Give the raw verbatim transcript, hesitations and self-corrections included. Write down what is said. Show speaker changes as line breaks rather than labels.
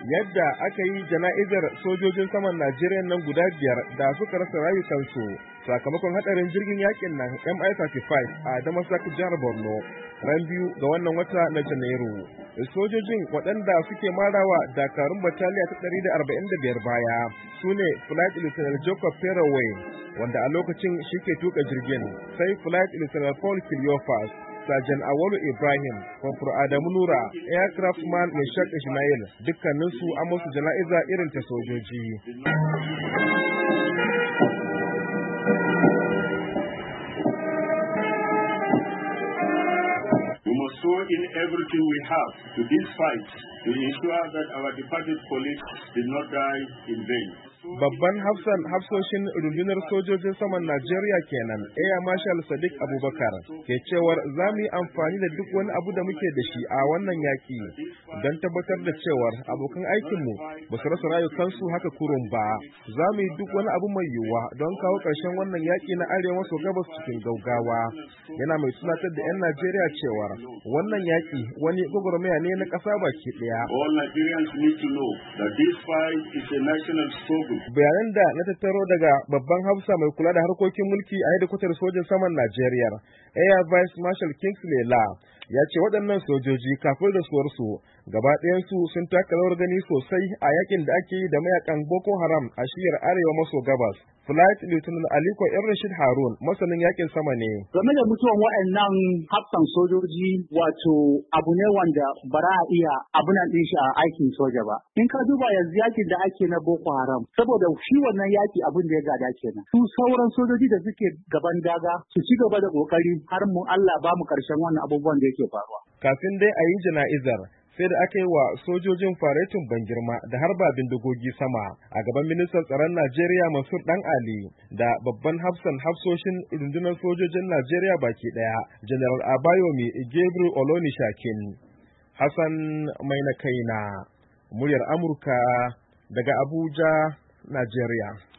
yadda aka yi jana'izar sojojin saman Najeriya nan guda biyar da suka rasa rayukansu sakamakon hadarin jirgin yakin nan M I thirty-five a Damasak jihar Borno ran biyu ga wannan wata na Janairu. Sojojin waɗanda suke marawa dakarun bataliya ta ɗari da arba'in da biyar baya su ne Flight Lieutenant Jacob Peraway wanda a lokacin shi ke tuka jirgin, sai Flight Lieutenant Paul Kiliofas, Sajan Awalu Ibrahim, Kwamfur Adamu Nura, Aircraft Man Meshak Ismail, dukkaninsu an musu jana'iza irin ta sojoji.
We must throw in everything we have to this fight to ensure that our departed colleagues did not die in vain.
Babban hafsan hafsoshin rundunar sojojin saman Najeriya kenan, Air Marshal Sadiq Abubakar, ke cewar za mu yi amfani da duk wani abu da muke da shi a wannan yaƙi don tabbatar da cewar abokan aikinmu ba su rasa rayukansu haka kurun ba. Za mu yi duk wani abu mai yiwuwa don kawo ƙarshen wannan yaƙi na arewa maso gabas cikin gaugawa. Yana mai tunatar da 'yan Najeriya cewar wannan yaƙi wani gwagwarmaya ne na ƙasa baki ɗaya.
All Nigerians need to know that this fight is a national struggle.
Bayanan da na tattaro daga babban hafsa mai kula da harkokin mulki a hedikwatar sojin saman Najeriya, Air Vice Marshal Kingsley La, ya ce waɗannan sojoji kafin rasuwarsu gaba ɗayansu sun taka rawar gani sosai a yakin da ake yi da mayakan Boko Haram a shiyar arewa maso gabas. Flight Lieutenant Aliko Yan Rashid Harun, masanin yakin sama ne.
Game da mutuwan waɗannan hafsan sojoji, wato abu ne wanda ba za a iya abunan ɗin shi a aikin soja ba. In ka duba yanzu yakin da ake na Boko Haram, saboda shi wannan yaki abin da ya gada kenan. Su sauran sojoji da suke gaban daga su ci gaba da kokari har mu Allah ba mu karshen wannan abubuwan da yake faruwa.
Kafin dai a yi jana'izar, sai da aka yi wa sojojin faretin ban girma da harba bindigogi sama a gaban ministan tsaron Najeriya Mansur Dan Ali da babban hafsan hafsoshin rundunar sojojin Najeriya baki daya General Abayomi Gabriel Olonishakin. Hassan Maina Kaina, muryar Amurka daga Abuja, Najeriya.